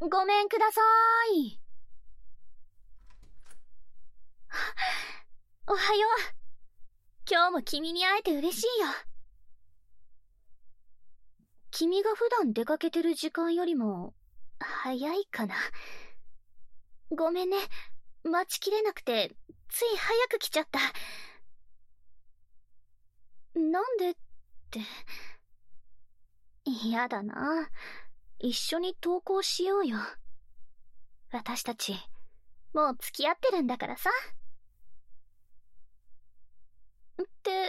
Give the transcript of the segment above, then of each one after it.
ごめんください。おはよう。今日も君に会えて嬉しいよ。君が普段出かけてる時間よりも早いかな。ごめんね。待ちきれなくてつい早く来ちゃった。なんでって。嫌だな。一緒に登校しようよ。私たちもう付き合ってるんだからさ。って、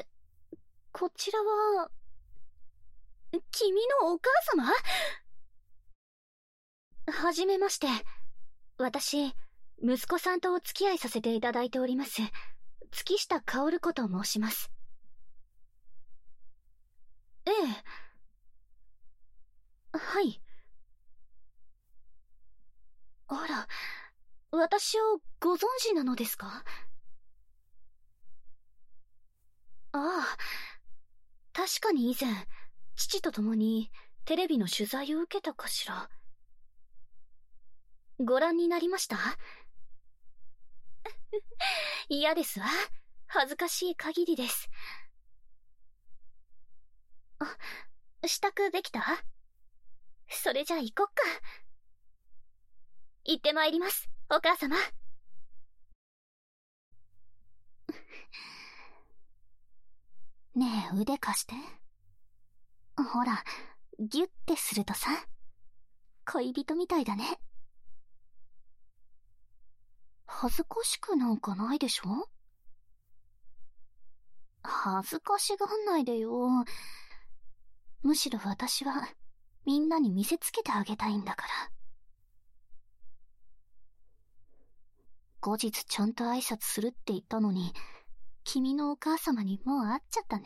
こちらは君のお母様？はじめまして。私、息子さんとお付き合いさせていただいております。月下薫子と申します。ええ。はい。あら、私をご存知なのですか？ああ、確かに以前、父と共にテレビの取材を受けたかしら。ご覧になりました？嫌ですわ。恥ずかしい限りです。支度できた？それじゃあ行こっか。行ってまいります、お母様。ねえ、腕貸して。ほら、ギュッてするとさ、恋人みたいだね。恥ずかしくなんかないでしょ？恥ずかしがんないでよ。むしろ私はみんなに見せつけてあげたいんだから。後日ちゃんと挨拶するって言ったのに、君のお母様にもう会っちゃったね。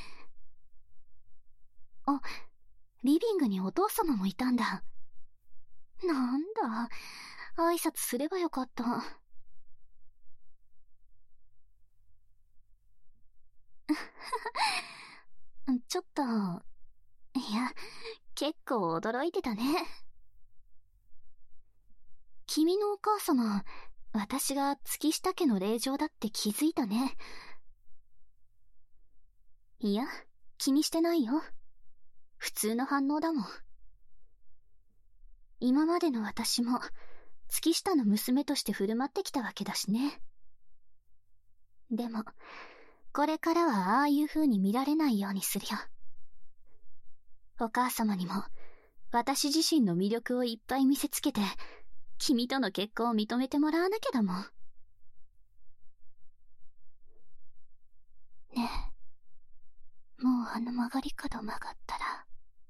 あ、リビングにお父様もいたんだ。なんだ、挨拶すればよかった。ちょっと、いや、結構驚いてたね。君のお母様、私が月下家の令嬢だって気づいたね。いや、気にしてないよ。普通の反応だもん。今までの私も月下の娘として振る舞ってきたわけだしね。でも、これからはああいう風に見られないようにするよ。お母様にも私自身の魅力をいっぱい見せつけて、君との結婚を認めてもらわなきゃだもん。ねえ、もうあの曲がり角曲がったら、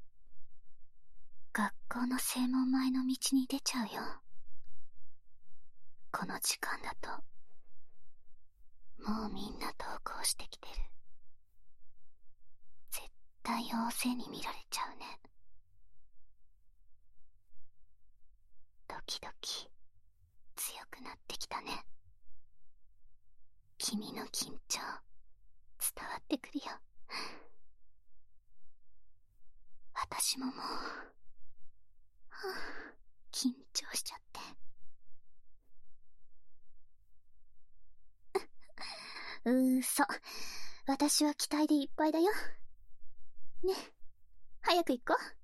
学校の正門前の道に出ちゃうよ。この時間だと、もうみんな登校してきてる。絶対大勢に見られちゃうね。ドキドキ、強くなってきたね。君の緊張、伝わってくるよ。私ももう、緊張しちゃって。嘘。私は期待でいっぱいだよ。ね、早く行こう。